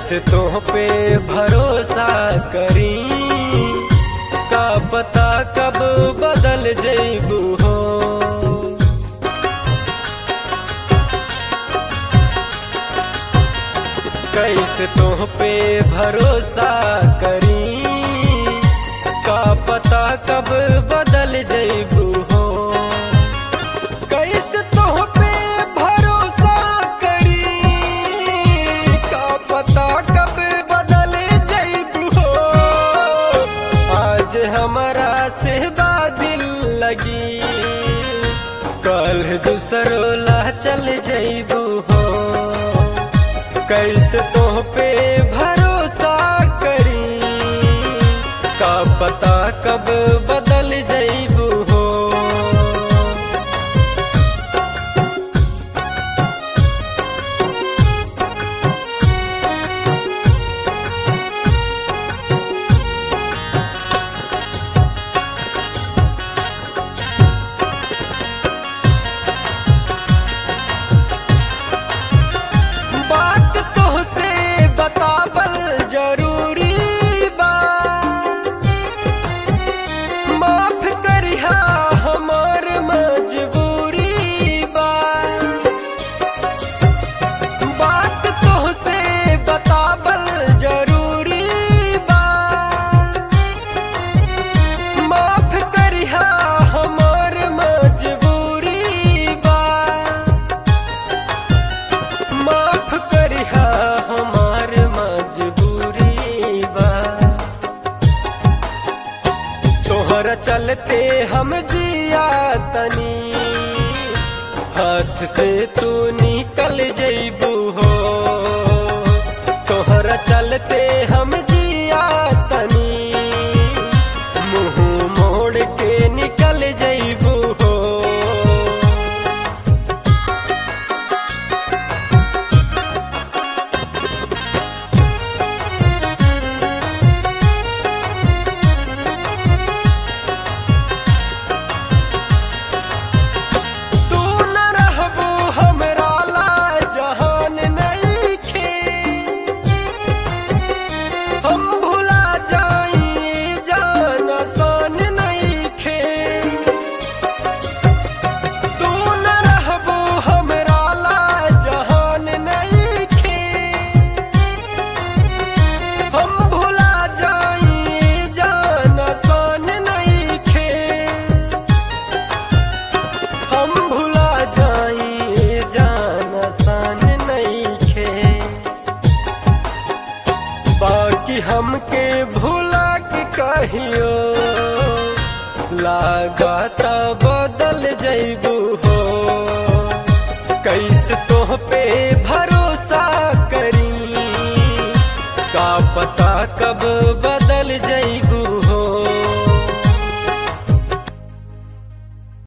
कैसे तो पे भरोसा करी, का पता कब बदल जइबू हो। कैसे तो पे भरोसा करी, का पता कब बदल जइबू हो। कैसे तो पे भरोसा करी, का पता कब बदल जइबू हो। आज हमारा से बादिल लगी, कल दूसरों चल जइबू हो। कैसे तो पे भरोसा करी, का पता कब बदल जइबू हो। चलते हम जिया तनी, हाथ से तू निकल जइबू हो। तोहरा चलते हम जिया तनी, मुँह मोड़ के निकल जइबू हो। हमके भूला के कहियो, लागता बदल जइबू हो। कैसे तो पे भरोसा करी, का पता कब